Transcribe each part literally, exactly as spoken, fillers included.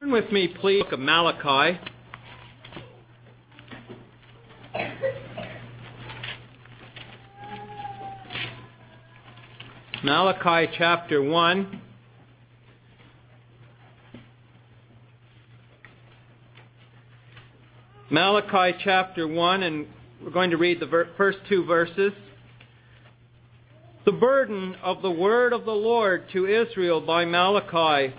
Turn with me, please, to Malachi. Malachi chapter one. Malachi chapter one, and we're going to read the ver- first two verses. The burden of the word of the Lord to Israel by Malachi.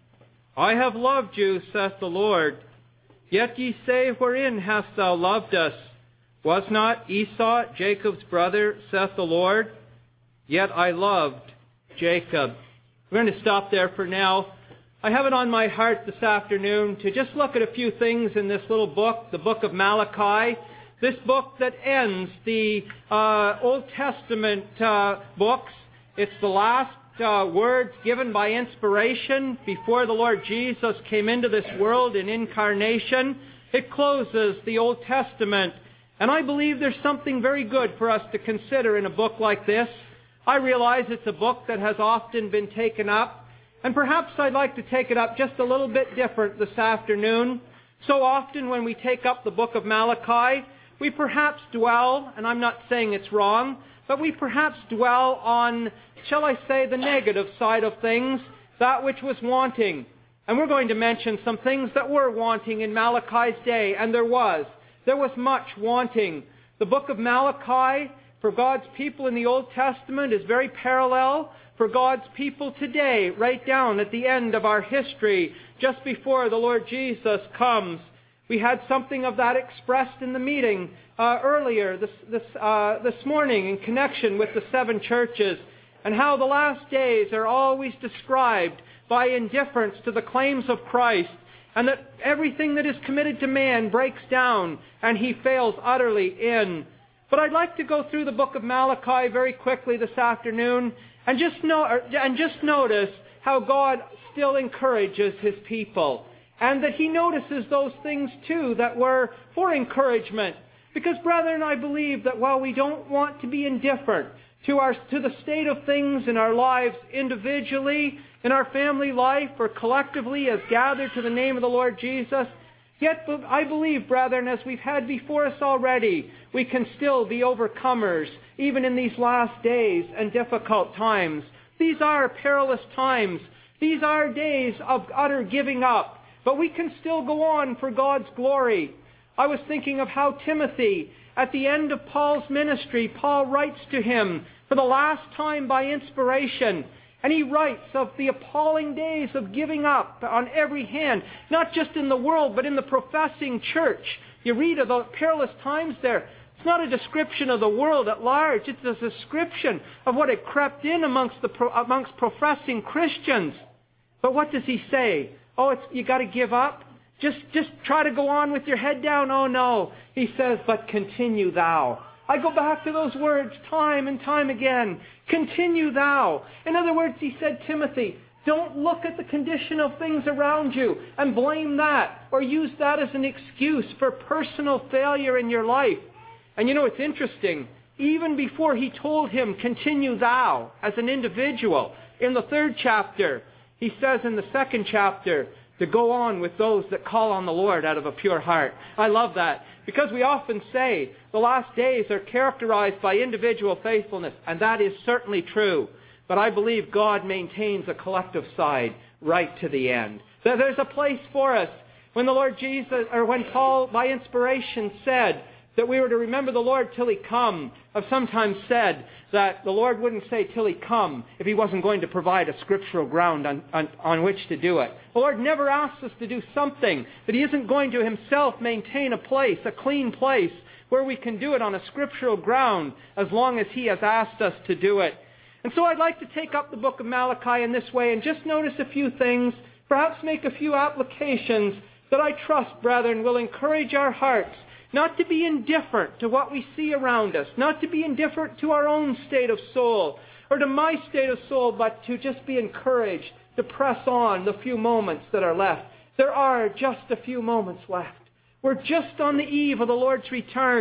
I have loved you, saith the Lord. Yet ye say, wherein hast thou loved us? Was not Esau Jacob's brother, saith the Lord? Yet I loved Jacob. We're going to stop there for now. I have it on my heart this afternoon to just look at a few things in this little book, the book of Malachi. This book that ends the uh, Old Testament uh, books. It's the last uh, words given by inspiration before the Lord Jesus came into this world in incarnation. It closes the Old Testament. And I believe there's something very good for us to consider in a book like this. I realize it's a book that has often been taken up. And perhaps I'd like to take it up just a little bit different this afternoon. So often when we take up the book of Malachi, we perhaps dwell, and I'm not saying it's wrong, but we perhaps dwell on, shall I say, the negative side of things, that which was wanting. And we're going to mention some things that were wanting in Malachi's day, and there was. There was much wanting. The book of Malachi, for God's people in the Old Testament, is very parallel for God's people today, right down at the end of our history, just before the Lord Jesus comes. We had something of that expressed in the meeting uh, earlier this this, uh, this morning in connection with the seven churches, and how the last days are always described by indifference to the claims of Christ, and that everything that is committed to man breaks down and he fails utterly in. But I'd like to go through the book of Malachi very quickly this afternoon and just know, and just notice how God still encourages His people. And that He notices those things too that were for encouragement. Because, brethren, I believe that while we don't want to be indifferent to our to the state of things in our lives individually, in our family life, or collectively as gathered to the name of the Lord Jesus, yet I believe, brethren, as we've had before us already, we can still be overcomers, even in these last days and difficult times. These are perilous times. These are days of utter giving up. But we can still go on for God's glory. I was thinking of how Timothy, at the end of Paul's ministry, Paul writes to him for the last time by inspiration. And he writes of the appalling days of giving up on every hand, not just in the world, but in the professing church. You read of the perilous times there. It's not a description of the world at large. It's a description of what had crept in amongst the amongst professing Christians. But what does he say? Oh, it's, you got to give up? Just, just try to go on with your head down? Oh, no. He says, but continue thou. I go back to those words time and time again. Continue thou. In other words, he said, Timothy, don't look at the condition of things around you and blame that or use that as an excuse for personal failure in your life. And you know, it's interesting. Even before he told him, continue thou, as an individual, in the third chapter, he says in the second chapter to go on with those that call on the Lord out of a pure heart. I love that because we often say the last days are characterized by individual faithfulness, and that is certainly true. But I believe God maintains a collective side right to the end. There's a place for us. When the Lord Jesus, or when Paul by inspiration said that we were to remember the Lord till He come, I've sometimes said that the Lord wouldn't say till He come if He wasn't going to provide a scriptural ground on, on, on which to do it. The Lord never asks us to do something that He isn't going to Himself maintain a place, a clean place, where we can do it on a scriptural ground as long as He has asked us to do it. And so I'd like to take up the book of Malachi in this way and just notice a few things, perhaps make a few applications that I trust, brethren, will encourage our hearts not to be indifferent to what we see around us, not to be indifferent to our own state of soul or to my state of soul, but to just be encouraged to press on the few moments that are left. There are just a few moments left. We're just on the eve of the Lord's return,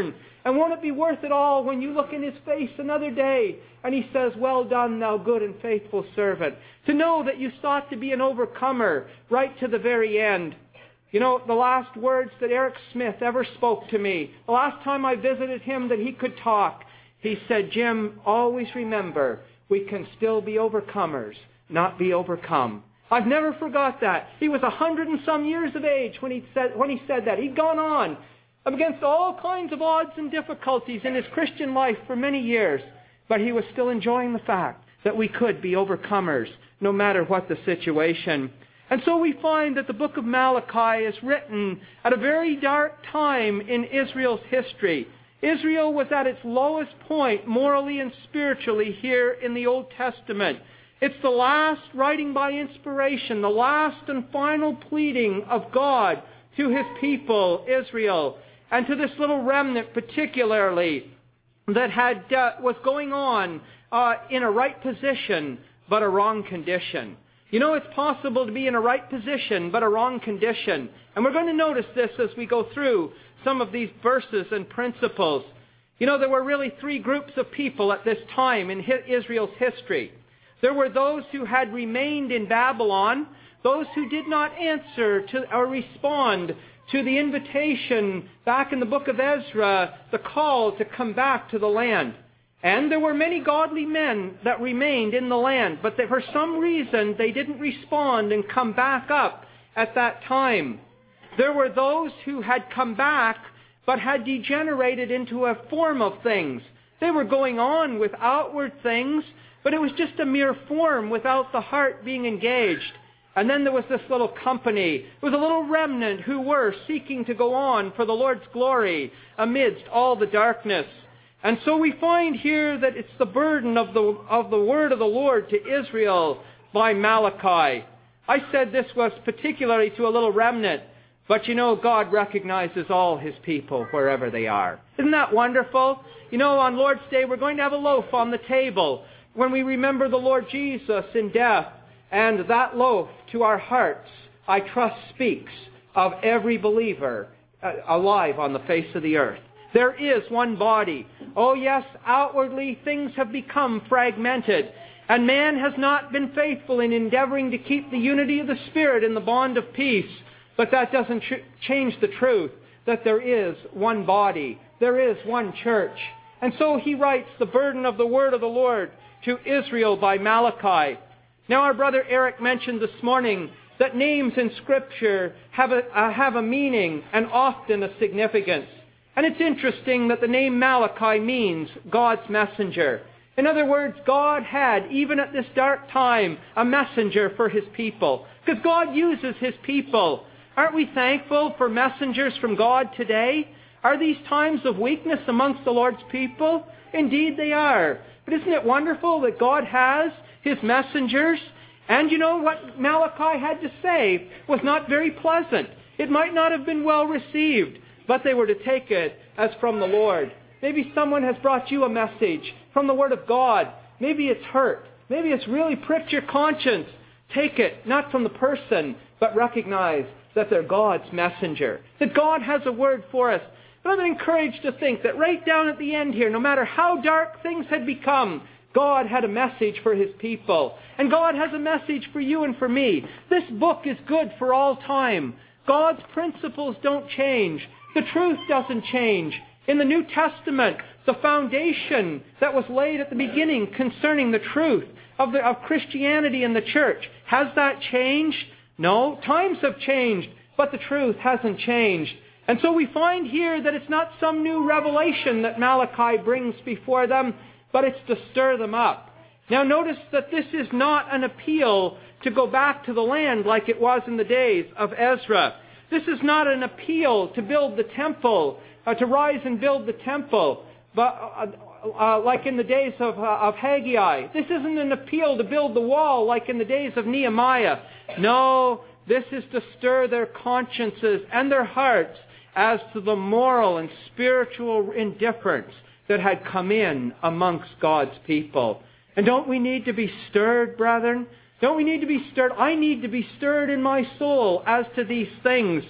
And won't it be worth it all when you look in His face another day and He says, well done, thou good and faithful servant. To know that you sought to be an overcomer right to the very end. You know, the last words that Eric Smith ever spoke to me, the last time I visited him that he could talk, he said, Jim, always remember, we can still be overcomers, not be overcome. I've never forgot that. He was a hundred and some years of age when he said, when he said that. He'd gone on against all kinds of odds and difficulties in his Christian life for many years, but he was still enjoying the fact that we could be overcomers no matter what the situation. And so we find that the book of Malachi is written at a very dark time in Israel's history. Israel was at its lowest point morally and spiritually here in the Old Testament. It's the last writing by inspiration, the last and final pleading of God to His people, Israel, and to this little remnant particularly that had uh, was going on uh, in a right position but a wrong condition. You know, it's possible to be in a right position but a wrong condition. And we're going to notice this as we go through some of these verses and principles. You know, there were really three groups of people at this time in Israel's history. There were those who had remained in Babylon, those who did not answer to or respond to the invitation back in the book of Ezra, the call to come back to the land. And there were many godly men that remained in the land, but that for some reason they didn't respond and come back up at that time. There were those who had come back but had degenerated into a form of things. They were going on with outward things, but it was just a mere form without the heart being engaged. And then there was this little company. It was a little remnant who were seeking to go on for the Lord's glory amidst all the darkness. And so we find here that it's the burden of the, of the word of the Lord to Israel by Malachi. I said this was particularly to a little remnant, but you know, God recognizes all His people wherever they are. Isn't that wonderful? You know, on Lord's Day we're going to have a loaf on the table when we remember the Lord Jesus in death. And that loaf to our hearts, I trust, speaks of every believer uh, alive on the face of the earth. There is one body. Oh yes, outwardly things have become fragmented. And man has not been faithful in endeavoring to keep the unity of the Spirit in the bond of peace. But that doesn't ch- change the truth that there is one body. There is one church. And so he writes the burden of the word of the Lord to Israel by Malachi. Now our brother Eric mentioned this morning that names in Scripture have a, uh, have a meaning and often a significance. And it's interesting that the name Malachi means God's messenger. In other words, God had, even at this dark time, a messenger for His people. Because God uses His people. Aren't we thankful for messengers from God today? Are these times of weakness amongst the Lord's people? Indeed they are. But isn't it wonderful that God has His messengers? And you know what Malachi had to say was not very pleasant. It might not have been well received, but they were to take it as from the Lord. Maybe someone has brought you a message from the Word of God. Maybe it's hurt. Maybe it's really pricked your conscience. Take it, not from the person, but recognize that they're God's messenger. That God has a word for us. But I'm encouraged to think that right down at the end here, no matter how dark things had become, God had a message for His people. And God has a message for you and for me. This book is good for all time. God's principles don't change. The truth doesn't change. In the New Testament, the foundation that was laid at the beginning concerning the truth of, the, of Christianity and the church, has that changed? No. Times have changed, but the truth hasn't changed. And so we find here that it's not some new revelation that Malachi brings before them, but it's to stir them up. Now notice that this is not an appeal to go back to the land like it was in the days of Ezra. This is not an appeal to build the temple, uh, to rise and build the temple, but uh, uh, like in the days of, uh, of Haggai. This isn't an appeal to build the wall like in the days of Nehemiah. No, this is to stir their consciences and their hearts as to the moral and spiritual indifference that had come in amongst God's people. And don't we need to be stirred, brethren? Don't we need to be stirred? I need to be stirred in my soul as to these things.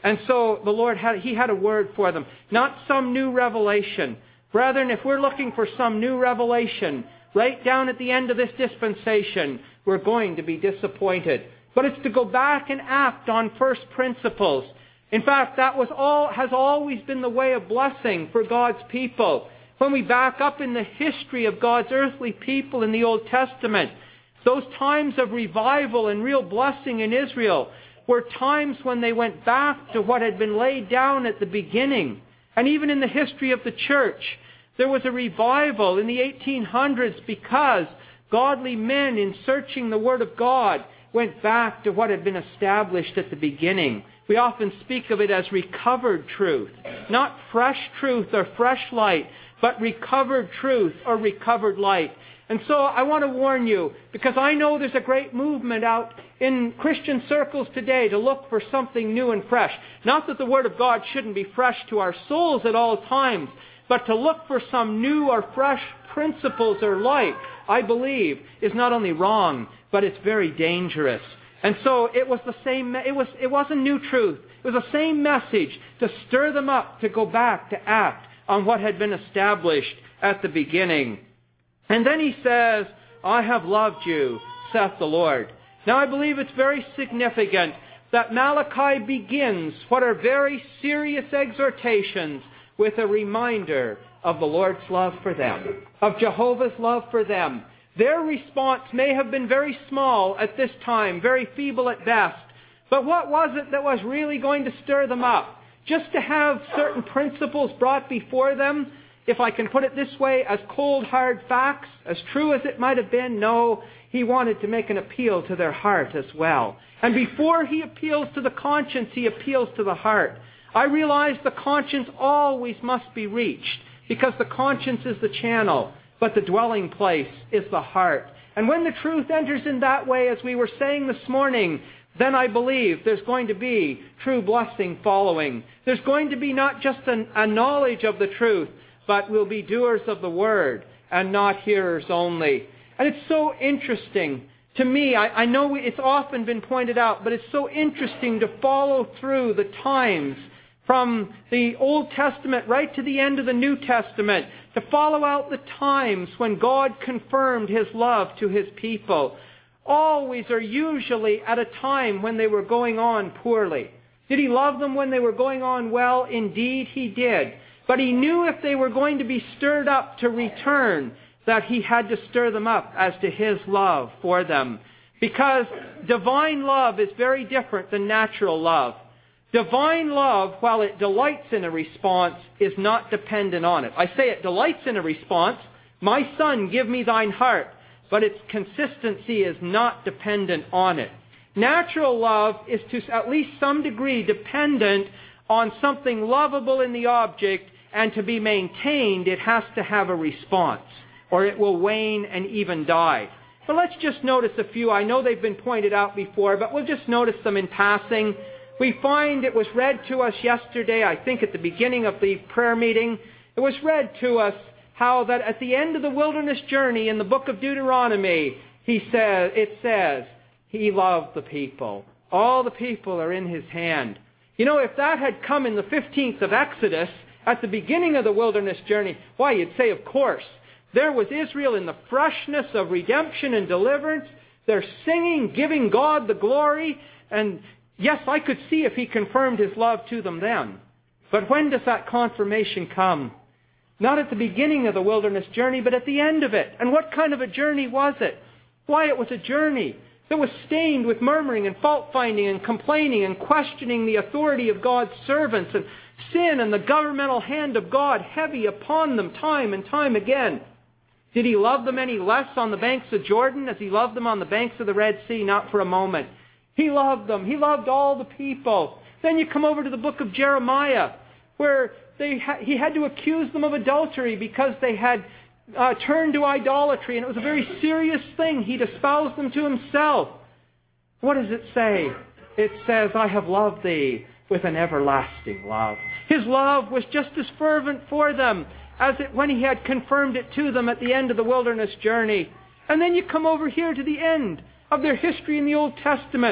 And so the Lord had, He had a word for them. Not some new revelation. Brethren, if we're looking for some new revelation, right down at the end of this dispensation, we're going to be disappointed. But it's to go back and act on first principles. In fact, that was all, has always been the way of blessing for God's people. When we back up in the history of God's earthly people in the Old Testament, those times of revival and real blessing in Israel were times when they went back to what had been laid down at the beginning. And even in the history of the church, there was a revival in the eighteen hundreds because godly men, in searching the Word of God, went back to what had been established at the beginning. We often speak of it as recovered truth. Not fresh truth or fresh light, but recovered truth or recovered light. And so I want to warn you, because I know there's a great movement out in Christian circles today to look for something new and fresh. Not that the Word of God shouldn't be fresh to our souls at all times, but to look for some new or fresh principles or light, I believe, is not only wrong, but it's very dangerous. And so it was the same, it was, it wasn't new truth. It was the same message to stir them up to go back to act on what had been established at the beginning. And then he says, I have loved you, saith the Lord. Now I believe it's very significant that Malachi begins what are very serious exhortations with a reminder of the Lord's love for them, of Jehovah's love for them. Their response may have been very small at this time, very feeble at best. But what was it that was really going to stir them up? Just to have certain principles brought before them, if I can put it this way, as cold, hard facts, as true as it might have been? No, he wanted to make an appeal to their heart as well. And before he appeals to the conscience, he appeals to the heart. I realize the conscience always must be reached, because the conscience is the channel, but the dwelling place is the heart. And when the truth enters in that way, as we were saying this morning, then I believe there's going to be true blessing following. There's going to be not just an, a knowledge of the truth, but we'll be doers of the word and not hearers only. And it's so interesting to me. I, I know it's often been pointed out, but it's so interesting to follow through the times from the Old Testament right to the end of the New Testament, to follow out the times when God confirmed His love to His people. Always or usually at a time when they were going on poorly. Did He love them when they were going on well? Indeed He did. But He knew if they were going to be stirred up to return, that He had to stir them up as to His love for them. Because divine love is very different than natural love. Divine love, while it delights in a response, is not dependent on it. I say it delights in a response. My son, give me thine heart. But its consistency is not dependent on it. Natural love is to at least some degree dependent on something lovable in the object, and to be maintained, it has to have a response, or it will wane and even die. But let's just notice a few. I know they've been pointed out before, but we'll just notice them in passing. We find it was read to us yesterday, I think at the beginning of the prayer meeting, it was read to us how that at the end of the wilderness journey in the book of Deuteronomy, he says, it says, He loved the people. All the people are in His hand. You know, if that had come in the fifteenth of Exodus, at the beginning of the wilderness journey, why, you'd say, of course, there was Israel in the freshness of redemption and deliverance. They're singing, giving God the glory, and yes, I could see if He confirmed His love to them then. But when does that confirmation come? Not at the beginning of the wilderness journey, but at the end of it. And what kind of a journey was it? Why, it was a journey that was stained with murmuring and fault-finding and complaining and questioning the authority of God's servants, and sin and the governmental hand of God heavy upon them time and time again. Did He love them any less on the banks of Jordan as He loved them on the banks of the Red Sea? Not for a moment. He loved them. He loved all the people. Then you come over to the book of Jeremiah, where they ha- he had to accuse them of adultery because they had uh, turned to idolatry, and it was a very serious thing. He'd espoused them to Himself. What does it say? It says, I have loved thee with an everlasting love. His love was just as fervent for them as it when He had confirmed it to them at the end of the wilderness journey. And then you come over here to the end of their history in the Old Testament,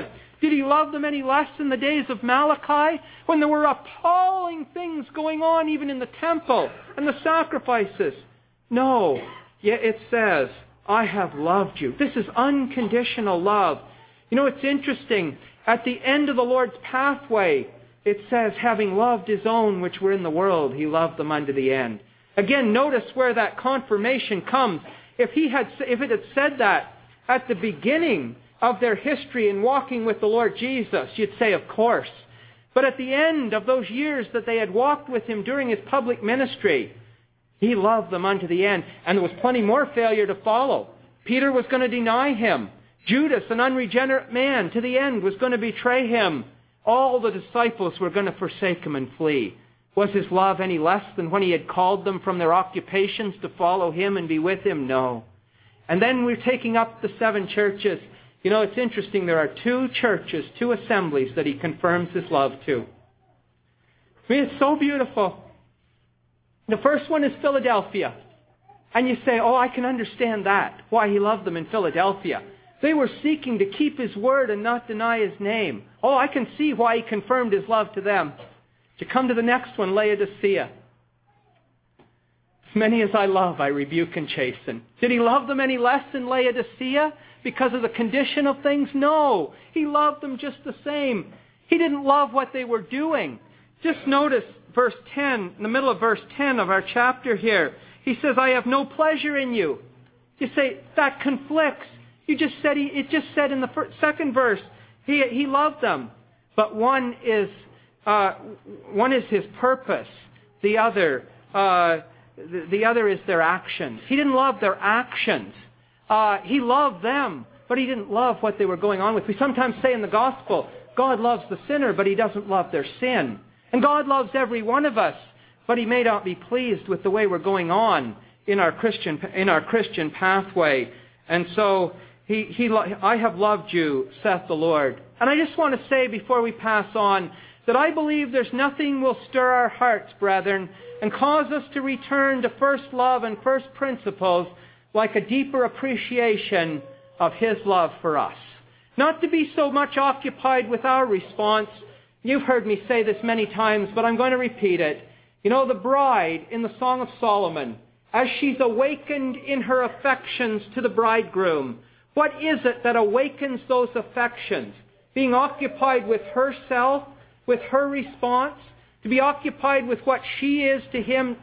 Did he love them any less in the days of Malachi, when there were appalling things going on even in the temple and the sacrifices? No. Yet it says, I have loved you. This is unconditional love. You know, it's interesting. At the end of the Lord's pathway, it says, having loved his own which were in the world, he loved them unto the end. Again, notice where that confirmation comes. If he had, if it had said that at the beginning of their history in walking with the Lord Jesus, you'd say, of course. But at the end of those years that they had walked with him during his public ministry, he loved them unto the end. And there was plenty more failure to follow. Peter was going to deny him. Judas, an unregenerate man, to the end was going to betray him. All the disciples were going to forsake him and flee. Was his love any less than when he had called them from their occupations to follow him and be with him? No. And then we're taking up the seven churches. You know, it's interesting. There are two churches, two assemblies that he confirms his love to. I mean, it's so beautiful. The first one is Philadelphia. And you say, oh, I can understand that, why he loved them in Philadelphia. They were seeking to keep his word and not deny his name. Oh, I can see why he confirmed his love to them. To come to the next one, Laodicea. As many as I love, I rebuke and chasten. Did he love them any less in Laodicea because of the condition of things? No. He loved them just the same. He didn't love what they were doing. Just notice verse ten, in the middle of verse ten of our chapter here. He says, I have no pleasure in you. You say, that conflicts. You just said, he, it just said in the first, second verse, he, he loved them. But one is, uh, one is his purpose. The other, uh, the, the other is their actions. He didn't love their actions. Uh, he loved them, but he didn't love what they were going on with. We sometimes say in the gospel, God loves the sinner, but he doesn't love their sin. And God loves every one of us, but he may not be pleased with the way we're going on in our Christian, in our Christian pathway. And so, he, he, I have loved you, saith the Lord. And I just want to say before we pass on, that I believe there's nothing will stir our hearts, brethren, and cause us to return to first love and first principles like a deeper appreciation of his love for us. Not to be so much occupied with our response. You've heard me say this many times, but I'm going to repeat it. You know, the bride in the Song of Solomon, as she's awakened in her affections to the bridegroom, what is it that awakens those affections? Being occupied with herself, with her response, to be occupied with what she is to him?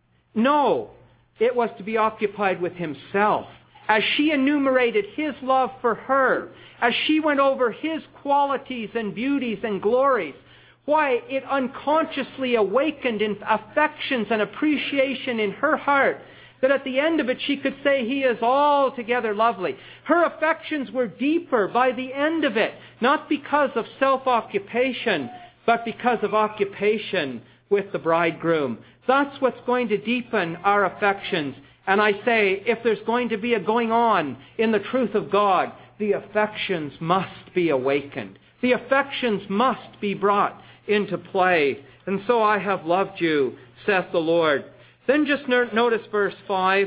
No, it was to be occupied with himself. As she enumerated his love for her, as she went over his qualities and beauties and glories, why, it unconsciously awakened in affections and appreciation in her heart that at the end of it she could say, he is altogether lovely. Her affections were deeper by the end of it, not because of self-occupation, but because of occupation with the bridegroom. That's what's going to deepen our affections. And I say, if there's going to be a going on in the truth of God, the affections must be awakened. The affections must be brought into play. And so I have loved you, saith the Lord. Then just notice verse five.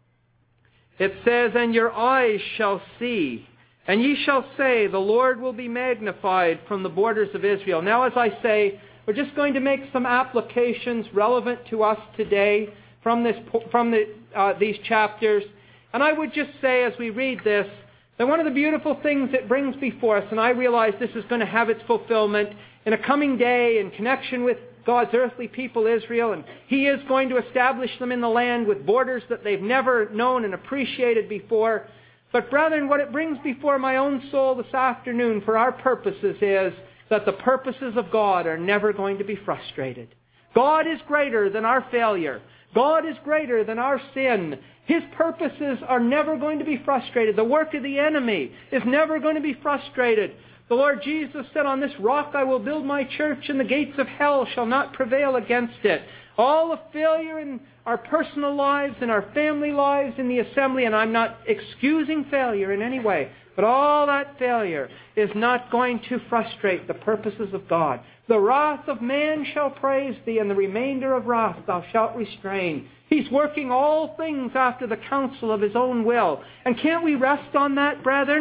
It says, and your eyes shall see, and ye shall say, the Lord will be magnified from the borders of Israel. Now, as I say, we're just going to make some applications relevant to us today from this, from the, uh, these chapters. And I would just say, as we read this, that one of the beautiful things it brings before us, and I realize this is going to have its fulfillment in a coming day in connection with God's earthly people, Israel, and he is going to establish them in the land with borders that they've never known and appreciated before. But brethren, what it brings before my own soul this afternoon for our purposes is that the purposes of God are never going to be frustrated. God is greater than our failure. God is greater than our sin. His purposes are never going to be frustrated. The work of the enemy is never going to be frustrated. The Lord Jesus said, on this rock I will build my church, and the gates of hell shall not prevail against it. All the failure in our personal lives, in our family lives, in the assembly, and I'm not excusing failure in any way, but all that failure is not going to frustrate the purposes of God. The wrath of man shall praise thee, and the remainder of wrath thou shalt restrain. He's working all things after the counsel of his own will. And can't we rest on that, brethren?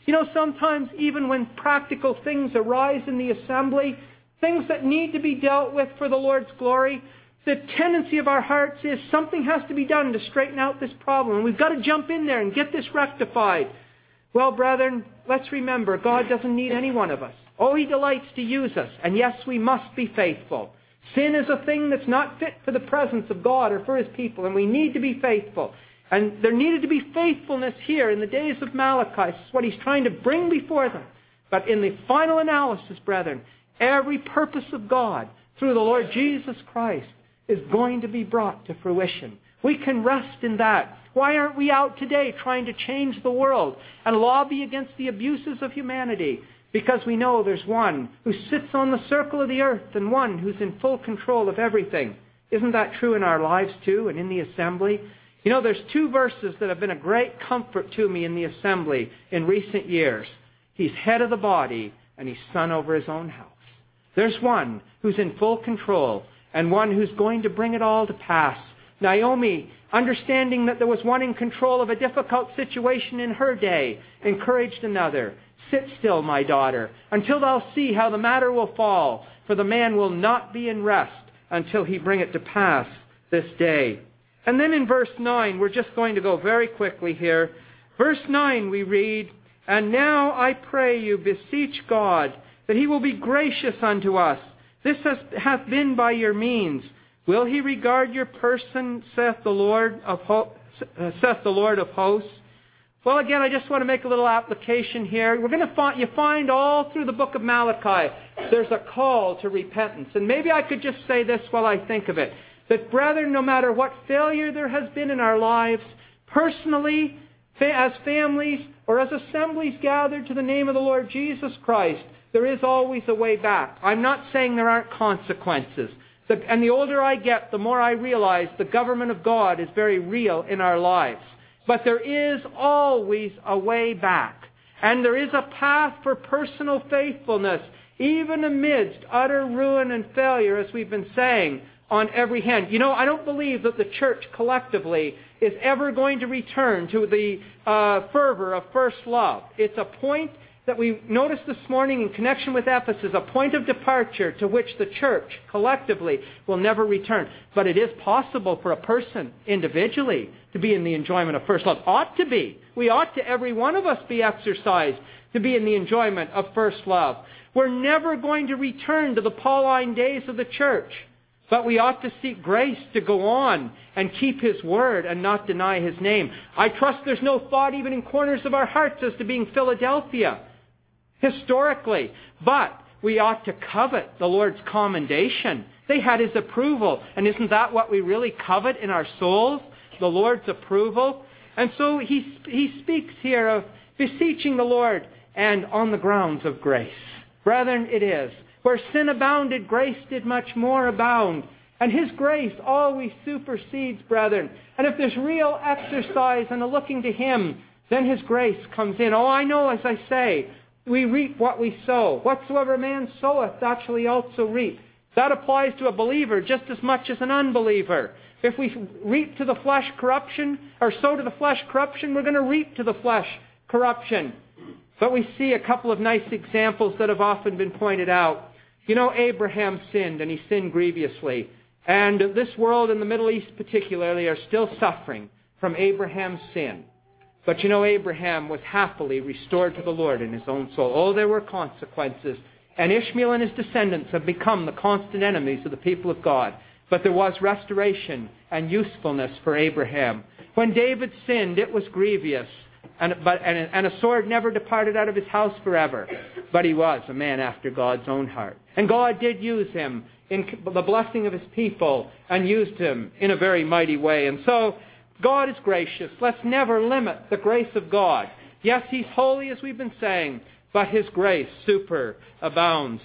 You know, sometimes even when practical things arise in the assembly, things that need to be dealt with for the Lord's glory, the tendency of our hearts is something has to be done to straighten out this problem. We've got to jump in there and get this rectified. Well, brethren, let's remember, God doesn't need any one of us. Oh, He delights to use us. And yes, we must be faithful. Sin is a thing that's not fit for the presence of God or for His people, and we need to be faithful. And there needed to be faithfulness here in the days of Malachi. This is what He's trying to bring before them. But in the final analysis, brethren, every purpose of God through the Lord Jesus Christ is going to be brought to fruition. We can rest in that. Why aren't we out today trying to change the world and lobby against the abuses of humanity? Because we know there's one who sits on the circle of the earth and one who's in full control of everything. Isn't that true in our lives too and in the assembly? You know, there's two verses that have been a great comfort to me in the assembly in recent years. He's head of the body and He's son over His own house. There's one who's in full control and one who's going to bring it all to pass. Naomi, understanding that there was one in control of a difficult situation in her day, encouraged another. Sit still, my daughter, until thou see how the matter will fall, for the man will not be in rest until he bring it to pass this day. And then in verse nine, we're just going to go very quickly here. Verse nine we read, And now I pray you, beseech God, that He will be gracious unto us. This has, hath been by your means. Will He regard your person, saith the Lord of ho- uh, saith the Lord of hosts? Well, again, I just want to make a little application here. We're going to find, you find all through the book of Malachi, there's a call to repentance. And maybe I could just say this while I think of it. That, brethren, no matter what failure there has been in our lives, personally, fa- as families, or as assemblies gathered to the name of the Lord Jesus Christ, there is always a way back. I'm not saying there aren't consequences. The, and the older I get, the more I realize the government of God is very real in our lives. But there is always a way back. And there is a path for personal faithfulness, even amidst utter ruin and failure, as we've been saying, on every hand. You know, I don't believe that the church collectively is ever going to return to the uh, fervor of first love. It's a point that we noticed this morning in connection with Ephesus, a point of departure to which the church collectively will never return. But it is possible for a person individually to be in the enjoyment of first love. Ought to be. We ought to, every one of us, be exercised to be in the enjoyment of first love. We're never going to return to the Pauline days of the church. But we ought to seek grace to go on and keep His word and not deny His name. I trust there's no thought even in corners of our hearts as to being Philadelphia, historically. But we ought to covet the Lord's commendation. They had His approval. And isn't that what we really covet in our souls? The Lord's approval. And so he, he speaks here of beseeching the Lord and on the grounds of grace. Brethren, it is. Where sin abounded, grace did much more abound. And His grace always supersedes, brethren. And if there's real exercise and a looking to Him, then His grace comes in. Oh, I know, as I say, we reap what we sow. Whatsoever a man soweth, that shall he also reap. That applies to a believer just as much as an unbeliever. If we reap to the flesh corruption, or sow to the flesh corruption, we're going to reap to the flesh corruption. But we see a couple of nice examples that have often been pointed out. You know, Abraham sinned, and he sinned grievously. And this world and the Middle East particularly are still suffering from Abraham's sin. But you know, Abraham was happily restored to the Lord in his own soul. Oh, there were consequences. And Ishmael and his descendants have become the constant enemies of the people of God. But there was restoration and usefulness for Abraham. When David sinned, it was grievous. And, but, and, and a sword never departed out of his house forever. But he was a man after God's own heart. And God did use him in the blessing of His people and used him in a very mighty way. And so, God is gracious. Let's never limit the grace of God. Yes, He's holy, as we've been saying, but His grace super abounds.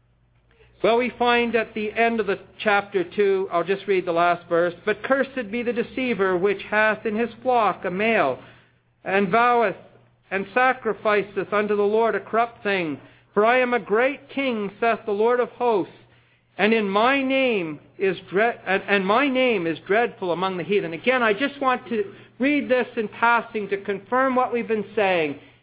Well, we find at the end of the chapter two, I'll just read the last verse, But cursed be the deceiver which hath in his flock a male, and voweth and sacrificeth unto the Lord a corrupt thing. For I am a great king, saith the Lord of hosts, and in my name is dread, and, and my name is dreadful among the heathen. Again, I just want to read this in passing to confirm what we've been saying.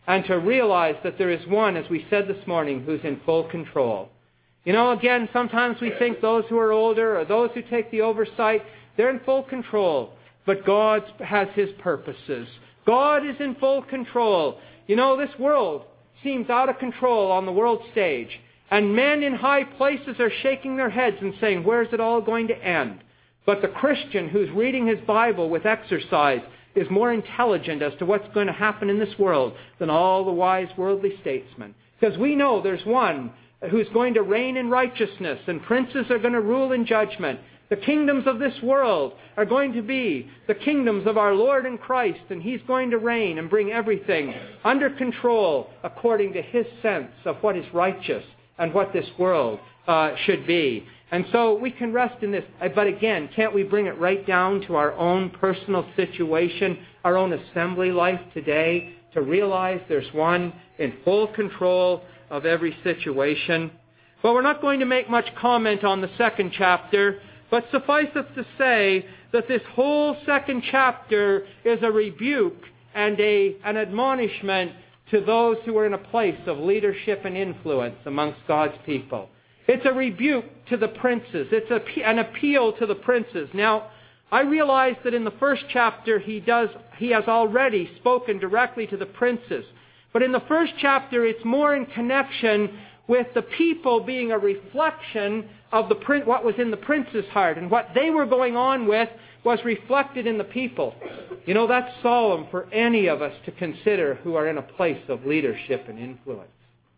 and to realize that there is one, as we said this morning, who's in full control. You know, again, sometimes we think those who are older or those who take the oversight, they're in full control. But God has His purposes. God is in full control. You know, this world seems out of control on the world stage. And men in high places are shaking their heads and saying, where's it all going to end? But the Christian who's reading his Bible with exercise is more intelligent as to what's going to happen in this world than all the wise worldly statesmen. Because we know there's one who's going to reign in righteousness, and princes are going to rule in judgment. The kingdoms of this world are going to be the kingdoms of our Lord and Christ, and He's going to reign and bring everything under control according to His sense of what is righteous and what this world uh, should be. And so we can rest in this. But again, can't we bring it right down to our own personal situation, our own assembly life today, to realize there's one in full control of every situation? Well, we're not going to make much comment on the second chapter, but suffice it to say that this whole second chapter is a rebuke and a, an admonishment to those who are in a place of leadership and influence amongst God's people. It's a rebuke to the princes. It's a, an appeal to the princes. Now, I realize that in the first chapter he does he has already spoken directly to the princes. But in the first chapter it's more in connection with the people being a reflection of the prin- what was in the prince's heart. And what they were going on with was reflected in the people. You know, that's solemn for any of us to consider who are in a place of leadership and influence.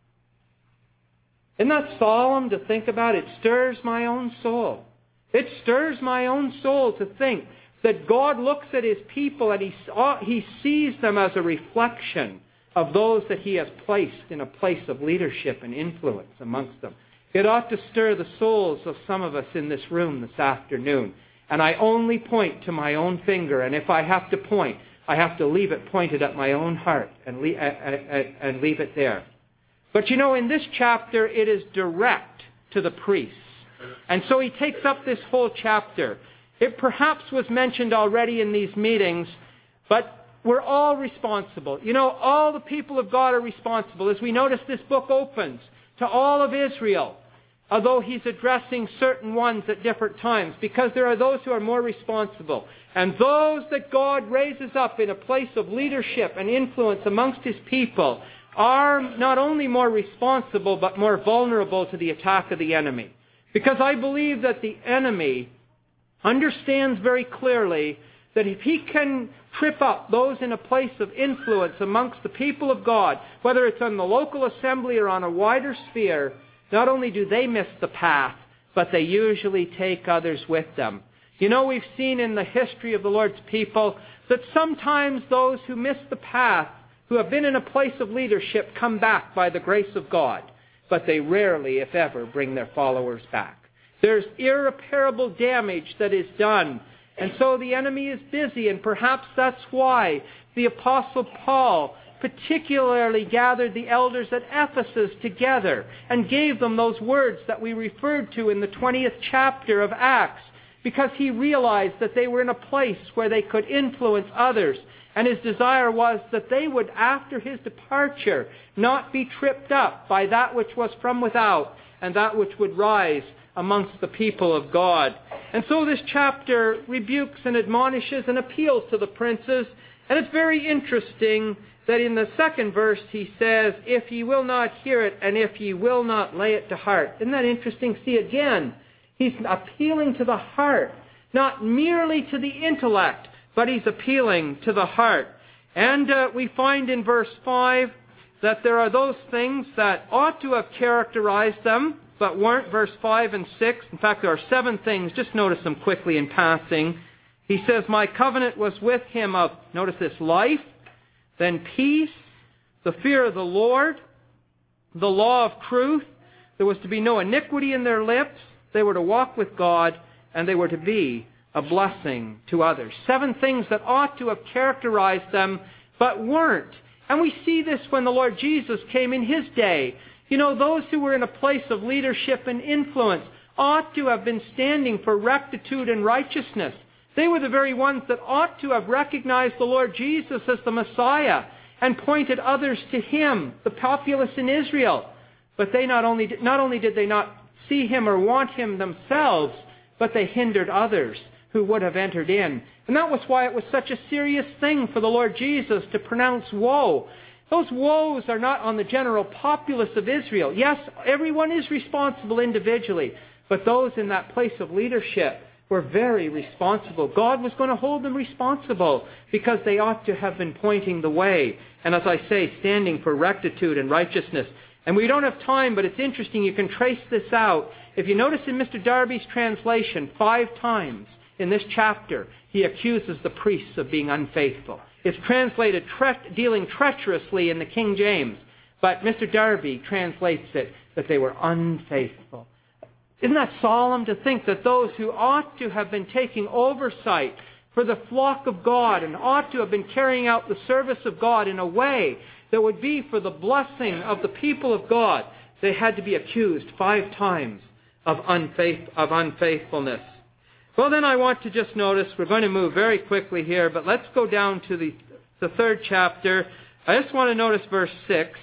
Isn't that solemn to think about? It stirs my own soul. It stirs my own soul to think that God looks at His people and He, he sees them as a reflection of those that He has placed in a place of leadership and influence amongst them. It ought to stir the souls of some of us in this room this afternoon. And I only point to my own finger, and if I have to point, I have to leave it pointed at my own heart and leave, and leave it there. But you know, in this chapter, it is direct to the priests. And so he takes up this whole chapter. It perhaps was mentioned already in these meetings, but we're all responsible. You know, all the people of God are responsible. As we notice, this book opens to all of Israel, although he's addressing certain ones at different times, because there are those who are more responsible. And those that God raises up in a place of leadership and influence amongst His people are not only more responsible, but more vulnerable to the attack of the enemy. Because I believe that the enemy understands very clearly that if he can trip up those in a place of influence amongst the people of God, whether it's on the local assembly or on a wider sphere, not only do they miss the path, but they usually take others with them. You know, we've seen in the history of the Lord's people that sometimes those who miss the path, who have been in a place of leadership, come back by the grace of God. But they rarely, if ever, bring their followers back. There's irreparable damage that is done. And so the enemy is busy, and perhaps that's why the Apostle Paul particularly gathered the elders at Ephesus together and gave them those words that we referred to in the twentieth chapter of Acts, because he realized that they were in a place where they could influence others. And his desire was that they would, after his departure, not be tripped up by that which was from without and that which would rise amongst the people of God. And so this chapter rebukes and admonishes and appeals to the princes. And it's very interesting that in the second verse he says, if ye will not hear it and if ye will not lay it to heart. Isn't that interesting? See, again, he's appealing to the heart, not merely to the intellect, but he's appealing to the heart. And uh, we find in verse five that there are those things that ought to have characterized them, but weren't, verse five and six. In fact, there are seven things. Just notice them quickly in passing. He says, my covenant was with him of, notice this, life, then peace, the fear of the Lord, the law of truth. There was to be no iniquity in their lips. They were to walk with God, and they were to be a blessing to others. Seven things that ought to have characterized them, but weren't. And we see this when the Lord Jesus came in His day. You know, those who were in a place of leadership and influence ought to have been standing for rectitude and righteousness. They were the very ones that ought to have recognized the Lord Jesus as the Messiah. and pointed others to him, the populace in Israel. But they not only, not only did they not see him or want him themselves, but they hindered others who would have entered in. And that was why it was such a serious thing for the Lord Jesus to pronounce woe. Those woes are not on the general populace of Israel. Yes, everyone is responsible individually, but those in that place of leadership were very responsible. God was going to hold them responsible because they ought to have been pointing the way. And as I say, standing for rectitude and righteousness. And we don't have time, but it's interesting. You can trace this out. If you notice in Mister Darby's translation, five times in this chapter, he accuses the priests of being unfaithful. It's translated tre- dealing treacherously in the King James, but Mister Darby translates it that they were unfaithful. Isn't that solemn to think that those who ought to have been taking oversight for the flock of God and ought to have been carrying out the service of God in a way that would be for the blessing of the people of God, they had to be accused five times of, unfaith- of unfaithfulness. Well, then I want to just notice, we're going to move very quickly here, but let's go down to the, the third chapter. I just want to notice verse six.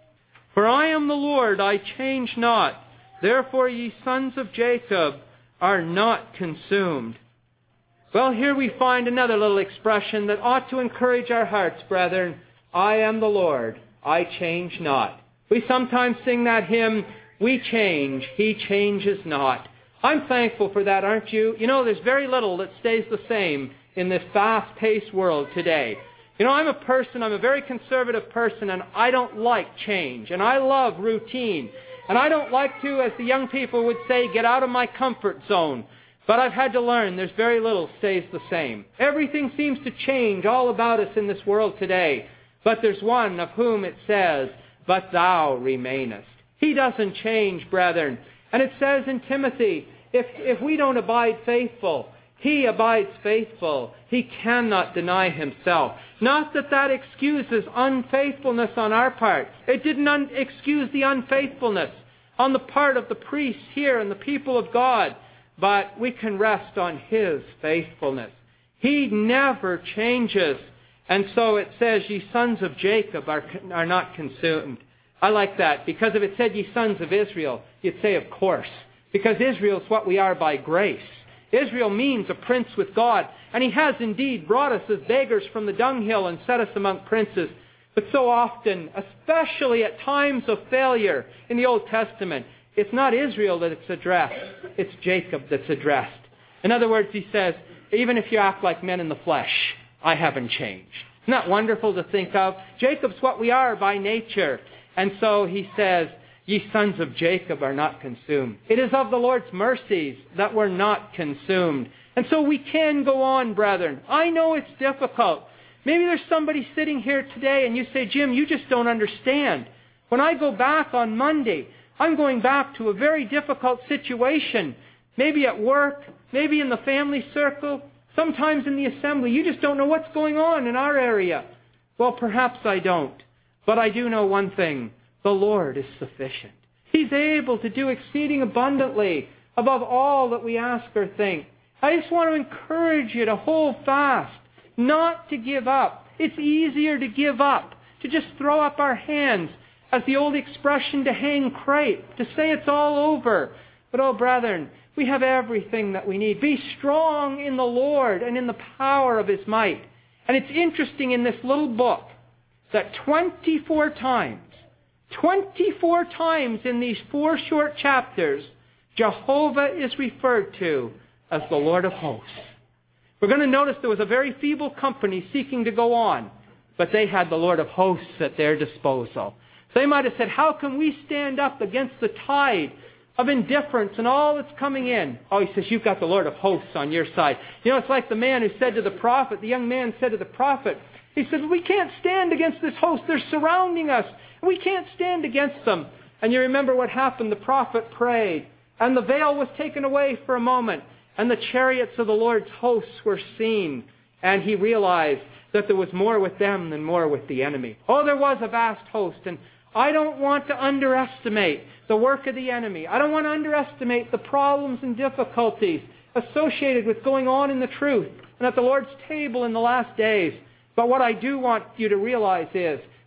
For I am the Lord, I change not. Therefore ye sons of Jacob are not consumed. Well, here we find another little expression that ought to encourage our hearts, brethren. I am the Lord, I change not. We sometimes sing that hymn, we change, he changes not. I'm thankful for that, aren't you? You know, there's very little that stays the same in this fast-paced world today. You know, I'm a person, I'm a very conservative person, and I don't like change. And I love routine. And I don't like to, as the young people would say, get out of my comfort zone. But I've had to learn there's very little stays the same. Everything seems to change all about us in this world today. But there's one of whom it says, but thou remainest. He doesn't change, brethren. And it says in Timothy, if, if we don't abide faithful, he abides faithful. He cannot deny himself. Not that that excuses unfaithfulness on our part. It didn't un- excuse the unfaithfulness on the part of the priests here and the people of God. But we can rest on his faithfulness. He never changes. And so it says, ye sons of Jacob are, are not consumed. I like that, because if it said ye sons of Israel, you'd say of course. Because Israel is what we are by grace. Israel means a prince with God. And he has indeed brought us as beggars from the dunghill and set us among princes. But so often, especially at times of failure in the Old Testament, it's not Israel that it's addressed. It's Jacob that's addressed. In other words, he says, even if you act like men in the flesh, I haven't changed. Isn't that wonderful to think of? Jacob's what we are by nature. And so he says, ye sons of Jacob are not consumed. It is of the Lord's mercies that we're not consumed. And so we can go on, brethren. I know it's difficult. Maybe there's somebody sitting here today and you say, Jim, you just don't understand. When I go back on Monday, I'm going back to a very difficult situation. Maybe at work, maybe in the family circle, sometimes in the assembly. You just don't know what's going on in our area. Well, perhaps I don't. But I do know one thing. The Lord is sufficient. He's able to do exceeding abundantly above all that we ask or think. I just want to encourage you to hold fast, not to give up. It's easier to give up, to just throw up our hands, as the old expression, to hang crepe, to say it's all over. But oh, brethren, we have everything that we need. Be strong in the Lord and in the power of his might. And it's interesting in this little book that twenty-four times, twenty-four times in these four short chapters, Jehovah is referred to as the Lord of hosts. We're going to notice there was a very feeble company seeking to go on, but they had the Lord of hosts at their disposal. They might have said, how can we stand up against the tide of indifference and all that's coming in? Oh, he says, you've got the Lord of hosts on your side. You know, it's like the man who said to the prophet, the young man said to the prophet, he said, we can't stand against this host. They're surrounding us. We can't stand against them. And you remember what happened. The prophet prayed, and the veil was taken away for a moment, and the chariots of the Lord's hosts were seen. And he realized that there was more with them than more with the enemy. Oh, there was a vast host. And I don't want to underestimate the work of the enemy. I don't want to underestimate the problems and difficulties associated with going on in the truth and at the Lord's table in the last days. But what I do want you to realize is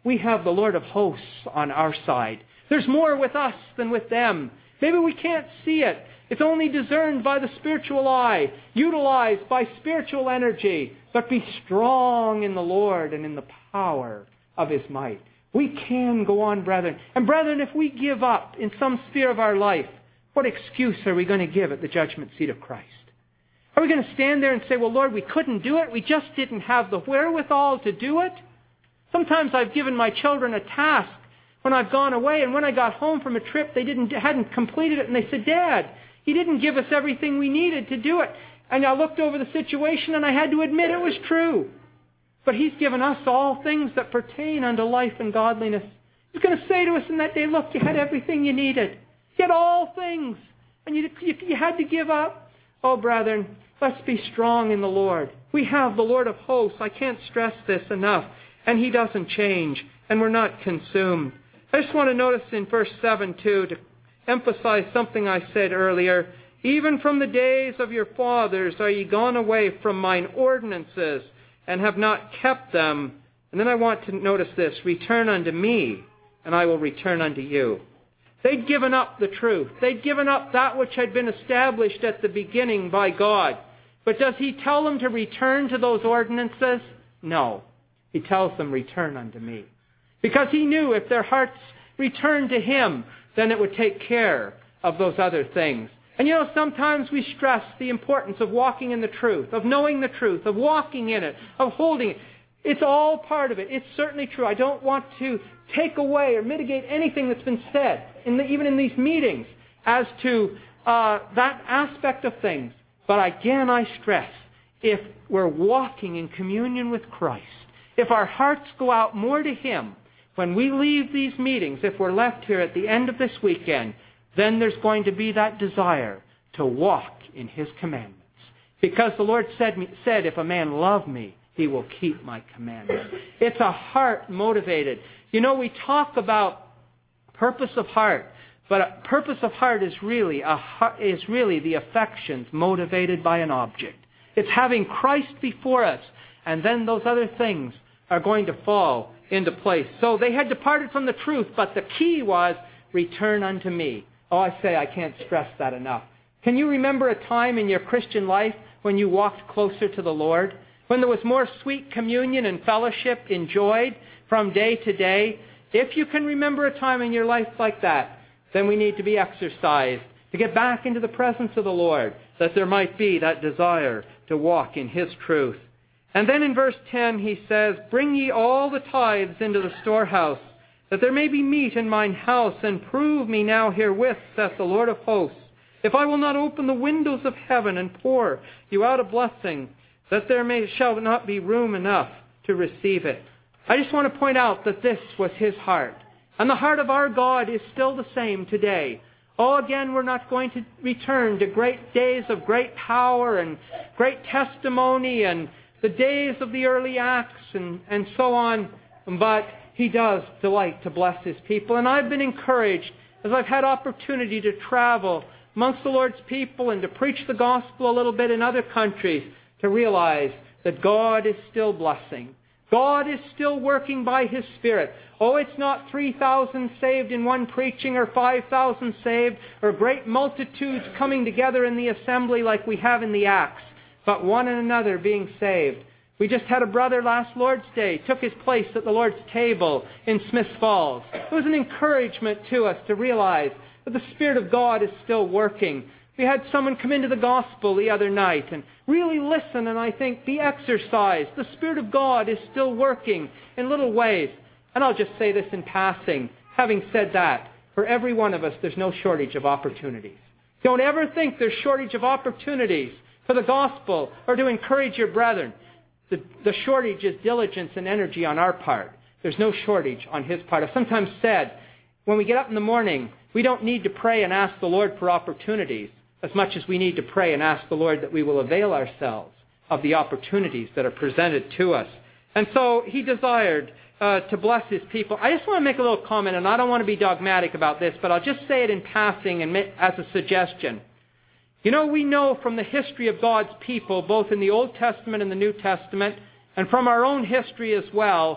we have the Lord of hosts on our side. There's more with us than with them. Maybe we can't see it. It's only discerned by the spiritual eye, utilized by spiritual energy. But be strong in the Lord and in the power of His might. We can go on, brethren. And brethren, if we give up in some sphere of our life, what excuse are we going to give at the judgment seat of Christ? Are we going to stand there and say, well, Lord, we couldn't do it. We just didn't have the wherewithal to do it? Sometimes I've given my children a task when I've gone away, and when I got home from a trip, they didn't hadn't completed it, and they said, Dad, you didn't give us everything we needed to do it. And I looked over the situation, and I had to admit it was true. But He's given us all things that pertain unto life and godliness. He's going to say to us in that day, look, you had everything you needed. You had all things, and you, you, you had to give up. Oh, brethren, let's be strong in the Lord. We have the Lord of hosts. I can't stress this enough. And He doesn't change, and we're not consumed. I just want to notice in verse seven, too, to emphasize something I said earlier. Even from the days of your fathers are ye gone away from mine ordinances, and have not kept them. And then I want to notice this. Return unto me, and I will return unto you. They'd given up the truth. They'd given up that which had been established at the beginning by God. But does He tell them to return to those ordinances? No. He tells them, return unto me. Because He knew if their hearts returned to Him, then it would take care of those other things. And you know, sometimes we stress the importance of walking in the truth, of knowing the truth, of walking in it, of holding it. It's all part of it. It's certainly true. I don't want to take away or mitigate anything that's been said, in the, even in these meetings, as to uh, that aspect of things. But again, I stress, if we're walking in communion with Christ, if our hearts go out more to Him, when we leave these meetings, if we're left here at the end of this weekend, then there's going to be that desire to walk in His commandments. Because the Lord said, said if a man love me, he will keep my commandments. It's a heart motivated. You know, we talk about purpose of heart, but a purpose of heart is really a heart, is really the affections motivated by an object. It's having Christ before us, and then those other things are going to fall into place. So they had departed from the truth, but the key was, return unto me. Oh, I say, I can't stress that enough. Can you remember a time in your Christian life when you walked closer to the Lord? When there was more sweet communion and fellowship enjoyed from day to day? If you can remember a time in your life like that, then we need to be exercised to get back into the presence of the Lord, that there might be that desire to walk in His truth. And then in verse ten He says, bring ye all the tithes into the storehouse, that there may be meat in mine house, and prove me now herewith, saith the Lord of hosts, if I will not open the windows of heaven and pour you out a blessing, that there may shall not be room enough to receive it. I just want to point out that this was His heart. And the heart of our God is still the same today. Oh, again, we're not going to return to great days of great power and great testimony and the days of the early Acts and, and so on. But He does delight to bless His people. And I've been encouraged as I've had opportunity to travel amongst the Lord's people and to preach the gospel a little bit in other countries, to realize that God is still blessing. God is still working by His Spirit. Oh, it's not three thousand saved in one preaching or five thousand saved or great multitudes coming together in the assembly like we have in the Acts, but one and another being saved. We just had a brother last Lord's Day, took his place at the Lord's table in Smiths Falls. It was an encouragement to us to realize that the Spirit of God is still working. We had someone come into the gospel the other night and really listen and I think be exercised. The Spirit of God is still working in little ways. And I'll just say this in passing. Having said that, for every one of us, there's no shortage of opportunities. Don't ever think there's shortage of opportunities for the gospel or to encourage your brethren. The, the shortage is diligence and energy on our part. There's no shortage on His part. I've sometimes said, when we get up in the morning, we don't need to pray and ask the Lord for opportunities as much as we need to pray and ask the Lord that we will avail ourselves of the opportunities that are presented to us. And so He desired uh, to bless His people. I just want to make a little comment, and I don't want to be dogmatic about this, but I'll just say it in passing and as a suggestion. You know, we know from the history of God's people, both in the Old Testament and the New Testament, and from our own history as well,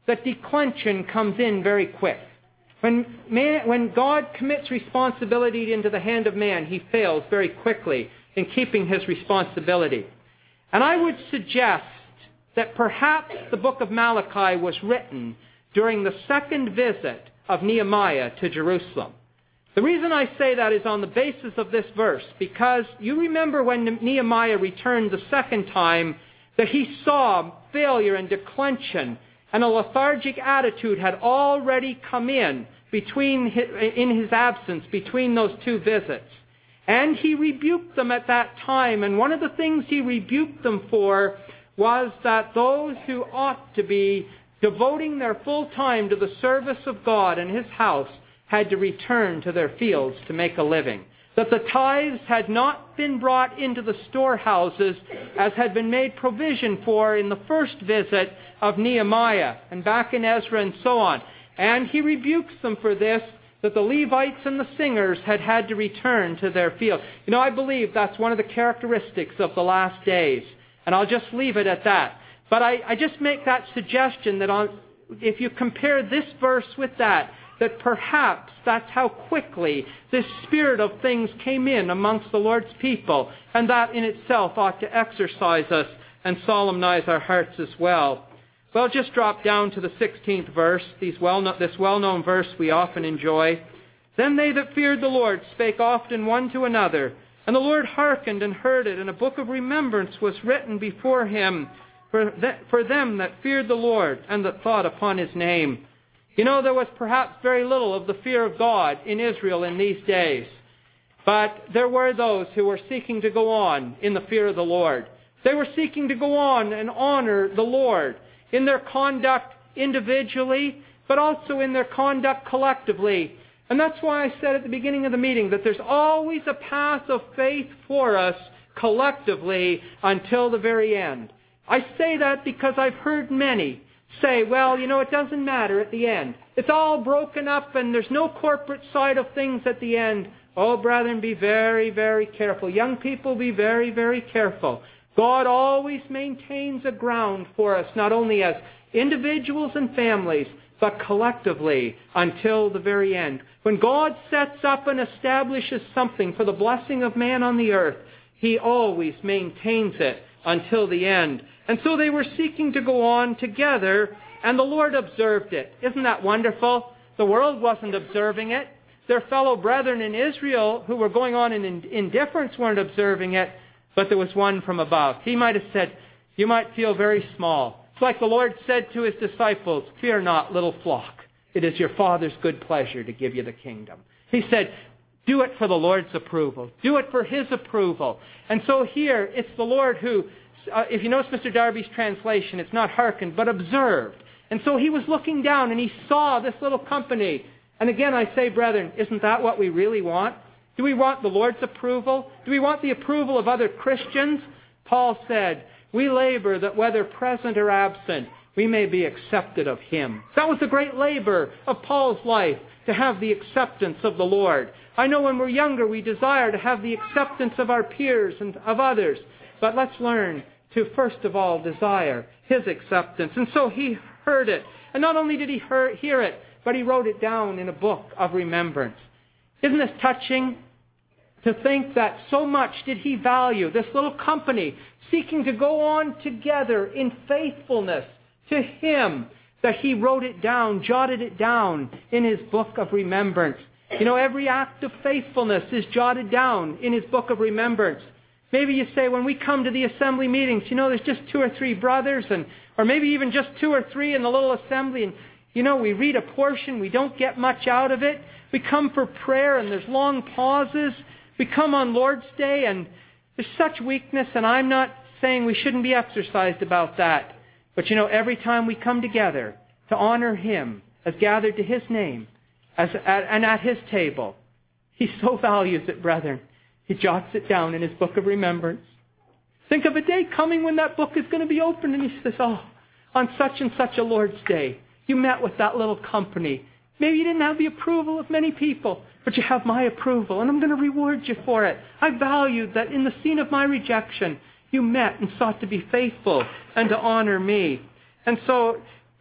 that declension comes in very quick. When, man, when God commits responsibility into the hand of man, he fails very quickly in keeping his responsibility. And I would suggest that perhaps the book of Malachi was written during the second visit of Nehemiah to Jerusalem. The reason I say that is on the basis of this verse, because you remember when Nehemiah returned the second time that he saw failure and declension, and a lethargic attitude had already come in between in his absence between those two visits. And he rebuked them at that time, and one of the things he rebuked them for was that those who ought to be devoting their full time to the service of God and his house had to return to their fields to make a living. That the tithes had not been brought into the storehouses as had been made provision for in the first visit of Nehemiah and back in Ezra and so on. And he rebukes them for this, that the Levites and the singers had had to return to their field. You know, I believe that's one of the characteristics of the last days. And I'll just leave it at that. But I, I just make that suggestion that on, if you compare this verse with that, that perhaps that's how quickly this spirit of things came in amongst the Lord's people, and that in itself ought to exercise us and solemnize our hearts as well. Well, just drop down to the sixteenth verse, these well this well-known verse we often enjoy. Then they that feared the Lord spake often one to another, and the Lord hearkened and heard it, and a book of remembrance was written before him for, th- for them that feared the Lord and that thought upon his name. You know, there was perhaps very little of the fear of God in Israel in these days. But there were those who were seeking to go on in the fear of the Lord. They were seeking to go on and honor the Lord in their conduct individually, but also in their conduct collectively. And that's why I said at the beginning of the meeting that there's always a path of faith for us collectively until the very end. I say that because I've heard many say, well, you know, it doesn't matter at the end. It's all broken up and there's no corporate side of things at the end. Oh, brethren, be very, very careful. Young people, be very, very careful. God always maintains a ground for us, not only as individuals and families, but collectively until the very end. When God sets up and establishes something for the blessing of man on the earth, he always maintains it until the end. And so they were seeking to go on together, and the Lord observed it. Isn't that wonderful? The world wasn't observing it. Their fellow brethren in Israel who were going on in indifference weren't observing it, but there was one from above. He might have said, you might feel very small. It's like the Lord said to his disciples, fear not, little flock. It is your Father's good pleasure to give you the kingdom. He said, do it for the Lord's approval. Do it for his approval. And so here, it's the Lord who, uh, if you notice Mister Darby's translation, it's not hearkened, but observed. And so he was looking down and he saw this little company. And again, I say, brethren, isn't that what we really want? Do we want the Lord's approval? Do we want the approval of other Christians? Paul said, we labor that whether present or absent, we may be accepted of him. That was the great labor of Paul's life, to have the acceptance of the Lord. I know when we're younger, we desire to have the acceptance of our peers and of others. But let's learn to first of all desire his acceptance. And so he heard it. And not only did he hear it, but he wrote it down in a book of remembrance. Isn't this touching? To think that so much did he value this little company seeking to go on together in faithfulness to him, that he wrote it down, jotted it down in his book of remembrance. You know, every act of faithfulness is jotted down in his book of remembrance. Maybe you say, when we come to the assembly meetings, you know, there's just two or three brothers, and or maybe even just two or three in the little assembly, and, you know, we read a portion, we don't get much out of it. We come for prayer, and there's long pauses. We come on Lord's Day, and there's such weakness, and I'm not saying we shouldn't be exercised about that. But you know, every time we come together to honor him as gathered to his name as, at, and at his table, he so values it, brethren. He jots it down in his book of remembrance. Think of a day coming when that book is going to be opened, and he says, oh, on such and such a Lord's Day, you met with that little company. Maybe you didn't have the approval of many people, but you have my approval, and I'm going to reward you for it. I valued that in the scene of my rejection, you met and sought to be faithful and to honor me. And so,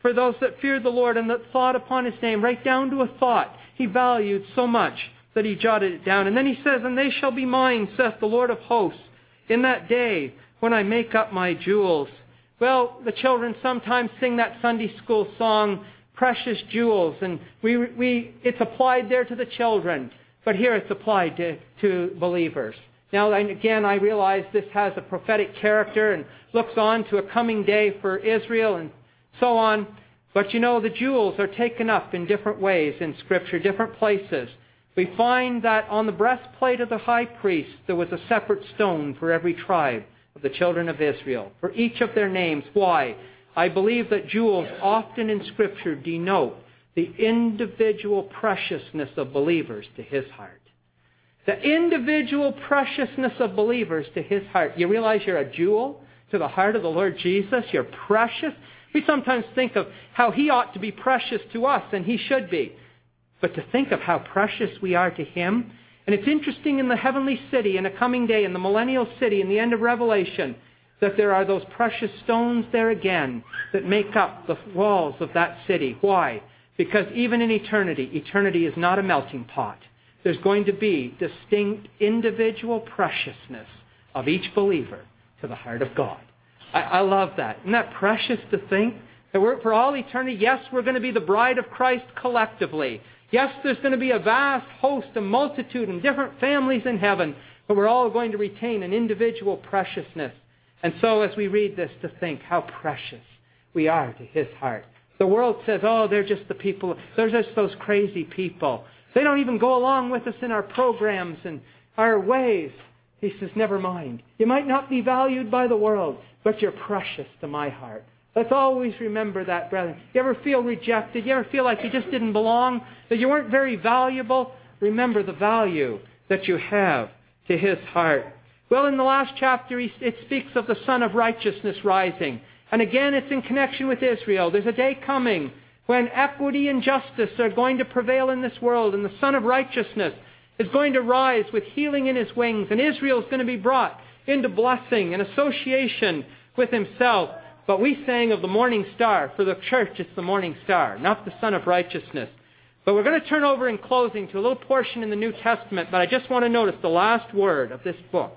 for those that feared the Lord and that thought upon His name, right down to a thought. He valued so much that He jotted it down. And then He says, and they shall be mine, saith the Lord of hosts, in that day when I make up my jewels. Well, the children sometimes sing that Sunday school song, Precious Jewels, and we we it's applied there to the children, but here it's applied to, to believers. Now, again, I realize this has a prophetic character and looks on to a coming day for Israel and so on. But you know, the jewels are taken up in different ways in Scripture, different places. We find that on the breastplate of the high priest, there was a separate stone for every tribe of the children of Israel, for each of their names. Why? I believe that jewels often in Scripture denote the individual preciousness of believers to His heart. The individual preciousness of believers to His heart. You realize you're a jewel to the heart of the Lord Jesus? You're precious. We sometimes think of how He ought to be precious to us, and He should be. But to think of how precious we are to Him. And it's interesting in the heavenly city, in a coming day, in the millennial city, in the end of Revelation, that there are those precious stones there again that make up the walls of that city. Why? Because even in eternity, eternity is not a melting pot. There's going to be distinct individual preciousness of each believer to the heart of God. I, I love that. Isn't that precious to think? That we're, for all eternity, yes, we're going to be the bride of Christ collectively. Yes, there's going to be a vast host, a multitude, and different families in heaven, but we're all going to retain an individual preciousness. And so as we read this, to think how precious we are to His heart. The world says, oh, they're just the people, they're just those crazy people. They don't even go along with us in our programs and our ways. He says, never mind. You might not be valued by the world, but you're precious to my heart. Let's always remember that, brethren. You ever feel rejected? You ever feel like you just didn't belong? That you weren't very valuable? Remember the value that you have to His heart. Well, in the last chapter, it speaks of the Son of Righteousness rising. And again, it's in connection with Israel. There's a day coming when equity and justice are going to prevail in this world, and the Son of Righteousness is going to rise with healing in His wings, and Israel is going to be brought into blessing and association with Himself. But we sang of the morning star. For the church, it's the morning star, not the Son of Righteousness. But we're going to turn over in closing to a little portion in the New Testament, but I just want to notice the last word of this book,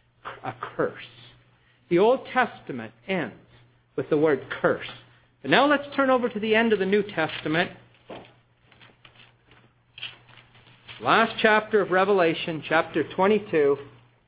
a curse. The Old Testament ends with the word curse. And now let's turn over to the end of the New Testament. Last chapter of Revelation, chapter twenty-two.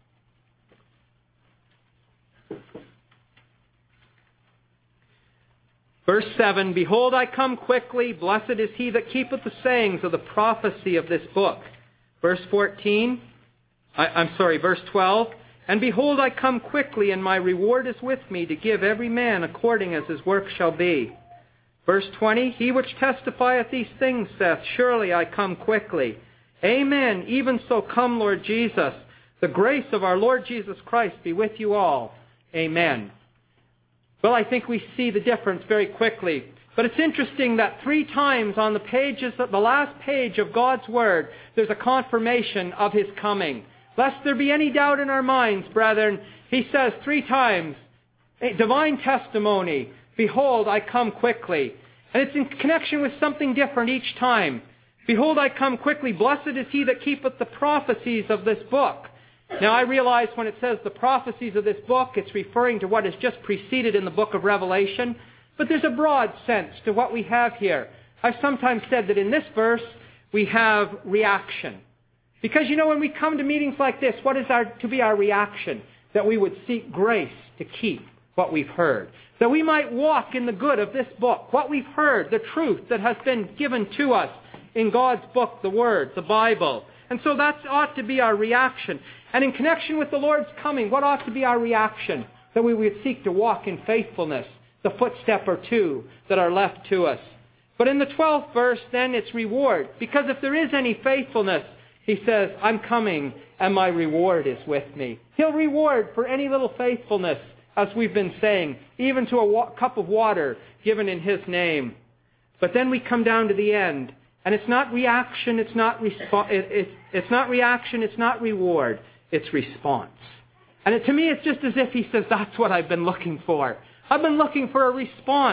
Verse seven, behold, I come quickly. Blessed is he that keepeth the sayings of the prophecy of this book. Verse fourteen, I, I'm sorry, verse twelve. And behold, I come quickly, and my reward is with me, to give every man according as his work shall be. Verse twenty, he which testifieth these things saith, surely I come quickly. Amen. Even so come, Lord Jesus. The grace of our Lord Jesus Christ be with you all. Amen. Well, I think we see the difference very quickly. But it's interesting that three times on the pages, the last page of God's Word, there's a confirmation of His coming. Lest there be any doubt in our minds, brethren, He says three times, divine testimony, behold, I come quickly. And it's in connection with something different each time. Behold, I come quickly. Blessed is he that keepeth the prophecies of this book. Now, I realize when it says the prophecies of this book, it's referring to what has just preceded in the book of Revelation. But there's a broad sense to what we have here. I've sometimes said that in this verse, we have reaction. Because, you know, when we come to meetings like this, what is our, to be our reaction? That we would seek grace to keep what we've heard. That we might walk in the good of this book. What we've heard, the truth that has been given to us in God's book, the Word, the Bible. And so that ought to be our reaction. And in connection with the Lord's coming, what ought to be our reaction? That we would seek to walk in faithfulness, the footstep or two that are left to us. But in the twelfth verse, then, it's reward. Because if there is any faithfulness, He says, I'm coming and my reward is with me. He'll reward for any little faithfulness, as we've been saying, even to a wa- cup of water given in His name. But then we come down to the end. And it's not reaction, it's not respo- it, it, it's not reaction, it's not reward, it's response. And it, to me, it's just as if He says, that's what I've been looking for. I've been looking for a response.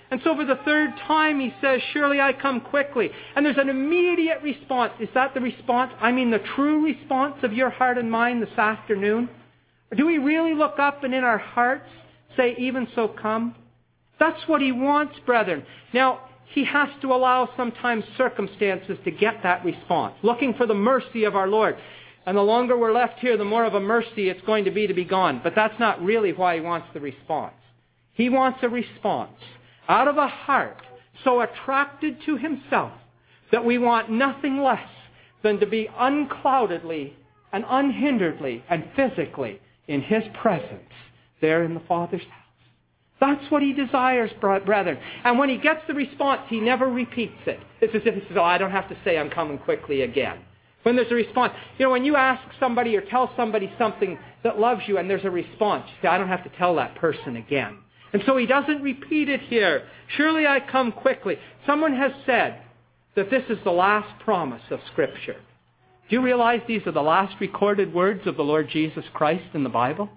And so for the third time he says, surely I come quickly. And there's an immediate response. Is that the response? I mean the true response of your heart and mind this afternoon? Or do we really look up and in our hearts say, even so come? That's what he wants, brethren. Now, he has to allow sometimes circumstances to get that response, looking for the mercy of our Lord. And the longer we're left here, the more of a mercy it's going to be to be gone. But that's not really why he wants the response. He wants a response out of a heart so attracted to himself that we want nothing less than to be uncloudedly and unhinderedly and physically in his presence there in the Father's house. That's what he desires, brethren. And when he gets the response, he never repeats it. It's as if he says, oh, I don't have to say I'm coming quickly again. When there's a response, you know, when you ask somebody or tell somebody something that loves you and there's a response, you say, I don't have to tell that person again. And so he doesn't repeat it here. Surely I come quickly. Someone has said that this is the last promise of Scripture. Do you realize these are the last recorded words of the Lord Jesus Christ in the Bible?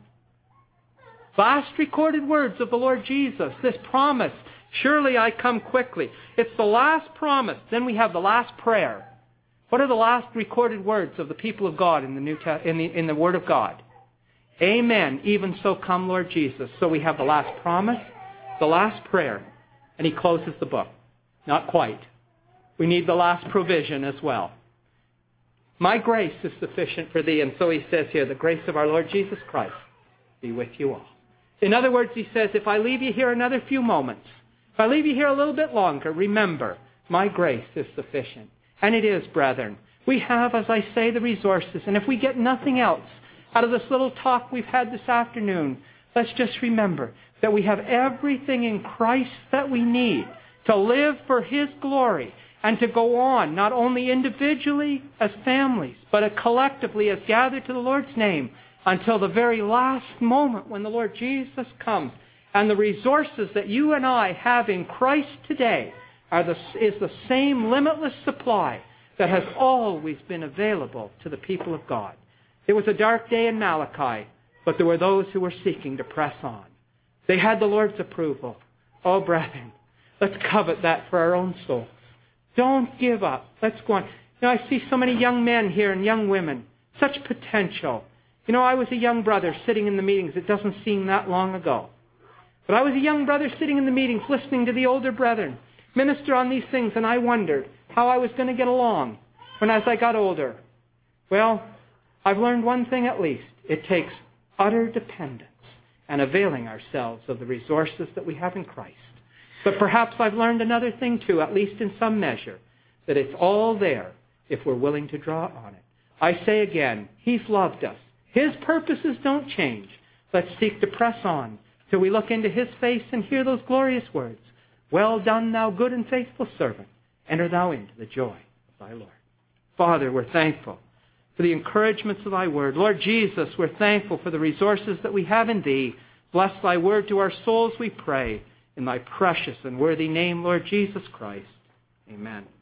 Last recorded words of the Lord Jesus. This promise, surely I come quickly. It's the last promise. Then we have the last prayer. What are the last recorded words of the people of God in the New Te- in the in the Word of God? Amen. Even so come, Lord Jesus. So we have the last promise, the last prayer, and he closes the book. Not quite. We need the last provision as well. My grace is sufficient for thee. And so he says here, the grace of our Lord Jesus Christ be with you all. In other words, he says, if I leave you here another few moments, if I leave you here a little bit longer, remember, my grace is sufficient. And it is, brethren. We have, as I say, the resources. And if we get nothing else out of this little talk we've had this afternoon, let's just remember that we have everything in Christ that we need to live for his glory and to go on, not only individually as families, but collectively as gathered to the Lord's name until the very last moment when the Lord Jesus comes. And the resources that you and I have in Christ today are the, is the same limitless supply that has always been available to the people of God. It was a dark day in Malachi, but there were those who were seeking to press on. They had the Lord's approval. Oh, brethren, let's covet that for our own souls. Don't give up. Let's go on. You know, I see so many young men here and young women. Such potential. You know, I was a young brother sitting in the meetings. It doesn't seem that long ago. But I was a young brother sitting in the meetings listening to the older brethren minister on these things, and I wondered how I was going to get along when as I got older. Well, I've learned one thing at least. It takes utter dependence and availing ourselves of the resources that we have in Christ. But perhaps I've learned another thing too, at least in some measure, that it's all there if we're willing to draw on it. I say again, he's loved us. His purposes don't change. Let's seek to press on till we look into his face and hear those glorious words. Well done, thou good and faithful servant. Enter thou into the joy of thy Lord. Father, we're thankful for the encouragements of thy word. Lord Jesus, we're thankful for the resources that we have in thee. Bless thy word to our souls, we pray. In thy precious and worthy name, Lord Jesus Christ. Amen.